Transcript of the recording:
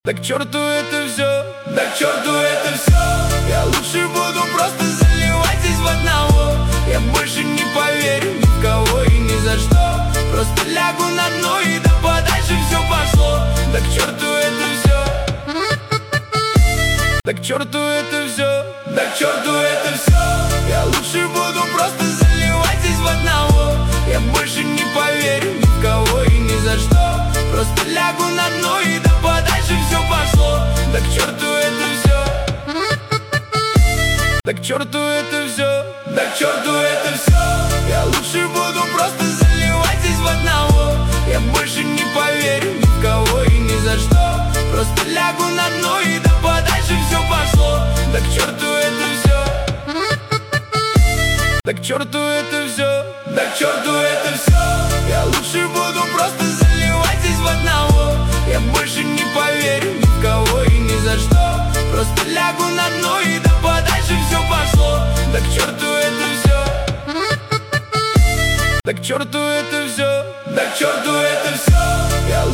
Да к черту это все, да к черту это все. Я лучше буду просто заливать здесь в одного. Я больше не поверю ни в кого и ни за что. Просто лягу на дно и да подальше все пошло. Да к черту это все, да к черту это все, да к черту это все. Я лучше буду просто заливать здесь в одного. Я больше не поверю ни в кого и ни за что. Просто лягу на дно и да подальше все пошло. Да к черту это все, да к черту это все, да к черту это все. Я лучше буду просто заливать здесь в одного. Я больше не поверю ни в кого и ни за что. Просто лягу на дно и да подальше все пошло. Да к черту это все, да к черту это все, да к черту это все. Я лучше буду просто заливать здесь в одного. Я больше не поверю ни в кого и ни за что. Просто лягу на дно и да подальше все пошло. Да к черту это все, да к черту это все, да к черту это все. Я